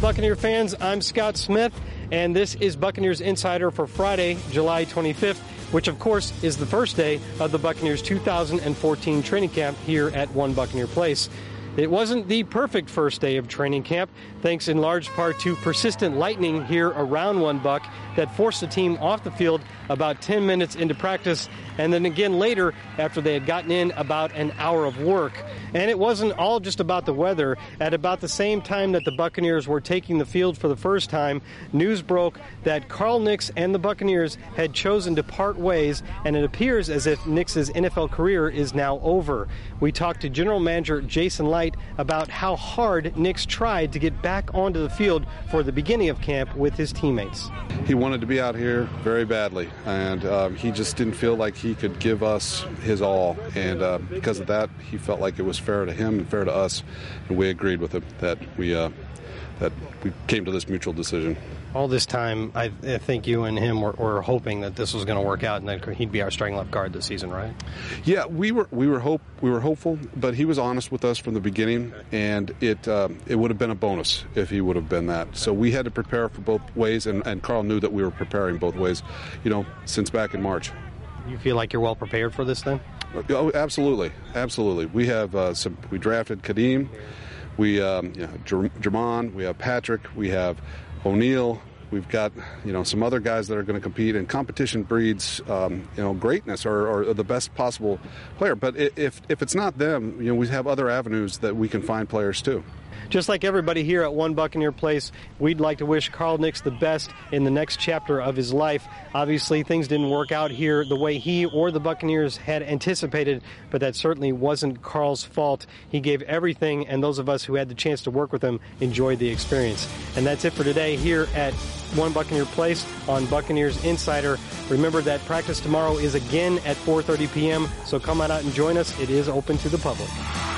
Buccaneer fans. I'm Scott Smith, and this is Buccaneers Insider for Friday, July 25th, which, of course, is the first day of the Buccaneers 2014 training camp here at One Buccaneer Place. It wasn't the perfect first day of training camp, thanks in large part to persistent lightning here around One Buc that forced the team off the field about 10 minutes into practice, and then again later after they had gotten in about an hour of work. And it wasn't all just about the weather. At about the same time that the Buccaneers were taking the field for the first time, news broke that Carl Nicks and the Buccaneers had chosen to part ways, and it appears as if Nicks's NFL career is now over. We talked to General Manager Jason Licht about how hard Nicks tried to get back onto the field for the beginning of camp with his teammates. He wanted to be out here very badly, and he just didn't feel like he could give us his all, and because of that, he felt like it was fair to him and fair to us, and we agreed with him that we came to this mutual decision. All this time, I think you and him were hoping that this was going to work out and that he'd be our starting left guard this season, right? Yeah, we were hopeful, but he was honest with us from the beginning, and it would have been a bonus if he would have been that. So we had to prepare for both ways, and Carl knew that we were preparing both ways, since back in March. You feel like you're well prepared for this then? Oh, absolutely. We have we drafted Kadeem, we Jermon, we have Patrick, we have O'Neal. We've got some other guys that are going to compete, and competition breeds greatness or the best possible player. But if it's not them, we have other avenues that we can find players too. Just like everybody here at One Buccaneer Place, we'd like to wish Carl Nicks the best in the next chapter of his life. Obviously, things didn't work out here the way he or the Buccaneers had anticipated, but that certainly wasn't Carl's fault. He gave everything, and those of us who had the chance to work with him enjoyed the experience. And that's it for today here at One Buccaneer Place on Buccaneers Insider. Remember that practice tomorrow is again at 4:30 p.m., so come on out and join us. It is open to the public.